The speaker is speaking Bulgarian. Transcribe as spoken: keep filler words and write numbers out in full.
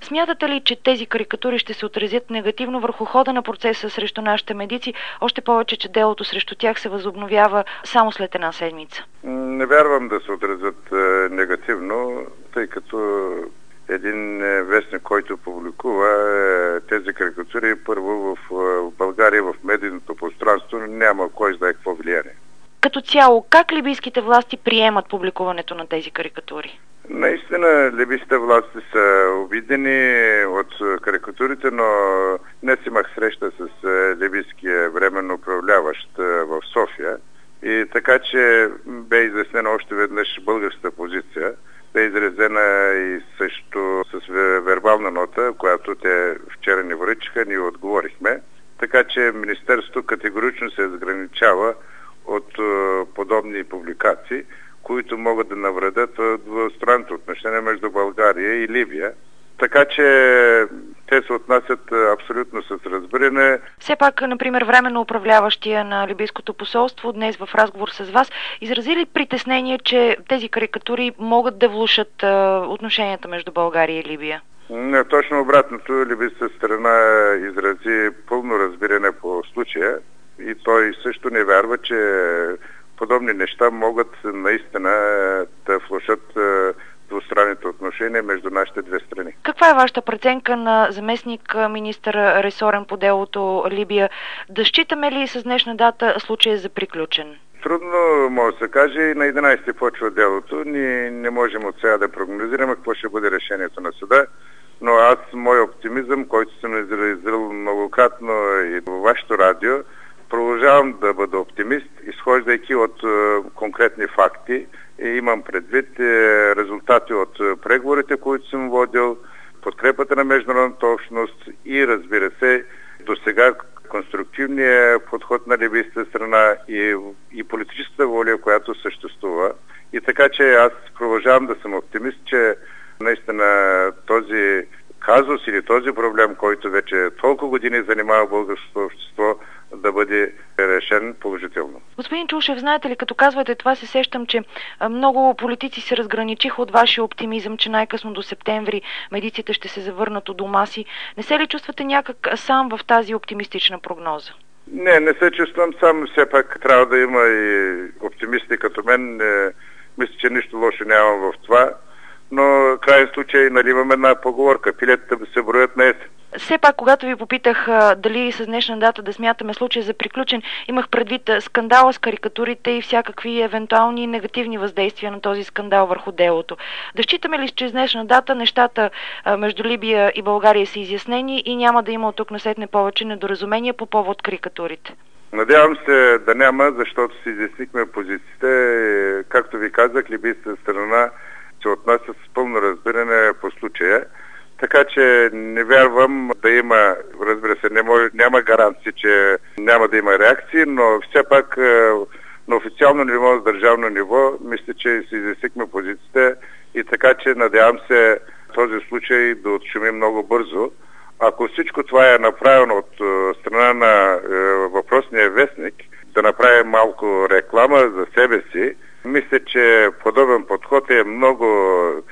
Смятате ли, че тези карикатури ще се отразят негативно върху хода на процеса срещу нашите медици, още повече, че делото срещу тях се възобновява само след една седмица? Не вярвам да се отразят е, негативно, тъй като един вестник, който публикува е, тези карикатури, първо в, в България, в медийното пространство няма кой знае какво влияние. Като цяло, как либийските власти приемат публикуването на тези карикатури? Наистина, либийските власти са обидени от карикатурите, но днес имах среща с либийския временно управляващ в София и така, че бе изяснена още веднъж българската позиция. Бе изразена и също с вербална нота, която те вчера ни връчиха, ние отговорихме. Така че Министерството категорично се разграничава от подобни публикации, които могат да навредят двустранното отношение между България и Либия. Така че те се отнасят абсолютно с разбиране. Все пак, например, временно управляващия на либийското посолство днес в разговор с вас изрази ли притеснение, че тези карикатури могат да влушат отношенията между България и Либия? Не, точно обратното. Либийската страна изрази пълно разбиране по случая и той също не вярва, че подобни неща могат наистина да влошат двустранните отношения между нашите две страни. Каква е вашата преценка на заместник министър ресорен по делото Либия? Да считаме ли с днешна дата случая за приключен? Трудно може да се каже. На единайсети почва делото. Ние не можем от сега да прогнозираме какво ще бъде решението на съда. Но аз, мой оптимизъм, който съм изразил многократно и във вашето радио, продължавам да бъда оптимист, изхождайки от е, конкретни факти. И имам предвид е, резултати от е, преговорите, които съм водил, подкрепата на международната общност и, разбира се, до сега конструктивния подход на либийската страна и, и политическата воля, която съществува. И така, че аз продължавам да съм оптимист, че наистина този казус или този проблем, който вече толкова години занимава българското общество, да бъде решен положително. Господин Чаушев, знаете ли, като казвате това, се сещам, че много политици се разграничиха от вашия оптимизъм, че най-късно до септември медиците ще се завърнат у дома си. Не се ли чувствате някак сам в тази оптимистична прогноза? Не, не се чувствам сам. Все пак трябва да има и оптимисти като мен. Не, мисля, че нищо лошо нямам в това. Но в крайен случай, нали, имам една поговорка. Пилетата да се броят на есен. Все пак, когато ви попитах а, дали с днешна дата да смятаме случая за приключен, имах предвид а, скандала с карикатурите и всякакви евентуални негативни въздействия на този скандал върху делото. Да считаме ли, че с днешна дата нещата а, между Либия и България са изяснени и няма да има от тук насетне повече недоразумения по повод карикатурите? Надявам се да няма, защото си изяснихме позициите. Както ви казах, либийската страна се отнася с пълно разбиране по случая. Така че не вярвам да има, разбира се, не може, няма гаранции, че няма да има реакции, но все пак на официално ниво, на държавно ниво, мисля, че си изяснихме позициите и така, че надявам се този случай да отшуми много бързо. Ако всичко това е направено от страна на въпросния вестник, да направи малко реклама за себе си, мисля, че подобен подход е много